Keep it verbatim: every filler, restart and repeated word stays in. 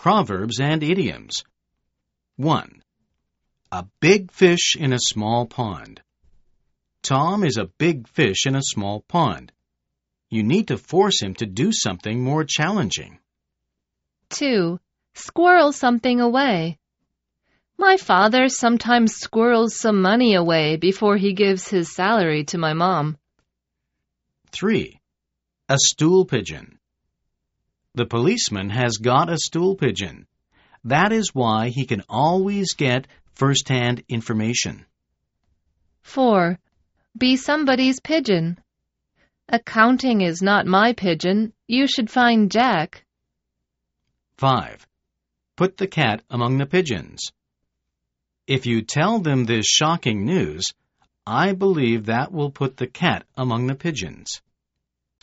Proverbs and idioms. one. A big fish in a small pond. Tom is a big fish in a small pond. You need to force him to do something more challenging. two. Squirrel something away. My father sometimes squirrels some money away before he gives his salary to my mom. three. A stool pigeon. The policeman has got a stool pigeon. That is why he can always get first-hand information. four. Be somebody's pigeon. Accounting is not my pigeon. You should find Jack. five. Put the cat among the pigeons. If you tell them this shocking news, I believe that will put the cat among the pigeons.